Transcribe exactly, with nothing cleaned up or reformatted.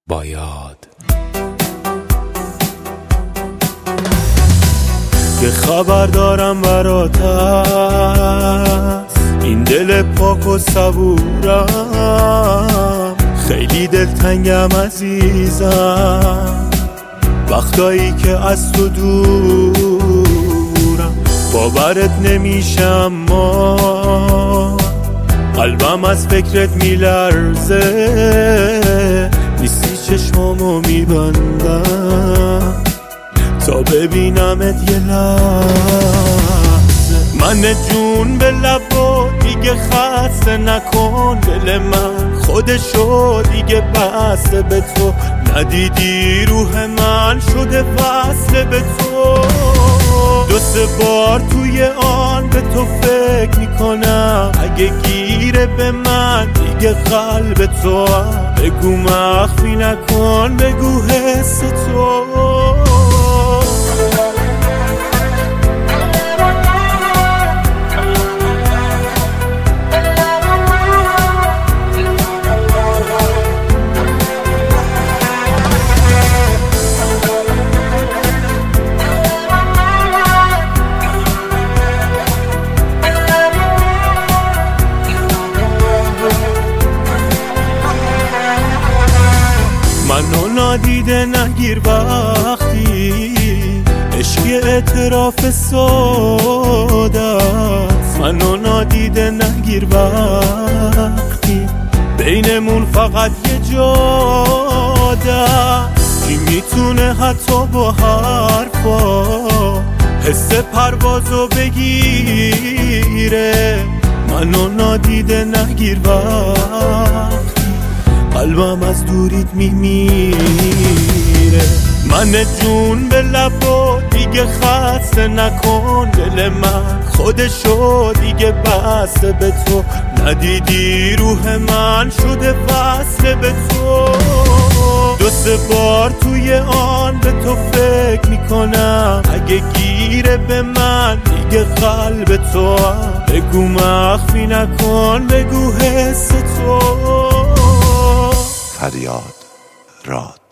باید یه خبر دارم برات هست، این دل پاک و صبورم، خیلی دلتنگم عزیزم، وقتایی که از تو دورم باورت نمیشه، اما قلبم از فکرت میلرزه، نیستی چشمامو میبندم تا ببینمت یه لحظه. من جون به لبا دیگه خسته نکن، دل من خودشو دیگه بسته به تو، ندیدی روح من شده وصله به تو، دو سه بار توی آن به تو فکر میکنم، اگه گیره به من دیگه قلب تو، بگو مخفی نکن، بگو حس تو. منو نادیده نگیر وقتی عشقی اعتراف ساده است، منو نادیده نگیر وقتی بینمون فقط یه جاده، کی میتونه حتی با حرفا حس پروازو بگیره، منو نادیده نگیر وقتی قلبم از دوریت میمیره. من جون به لبا دیگه خسته نکن، دل من خودشو دیگه بسته به تو، ندیدی روح من شده وصله به تو، دو سه بار توی آن به تو فکر میکنم، اگه گیره به من دیگه قلب تو، بگو مخفی نکن، بگو حس تو. فریاد راد.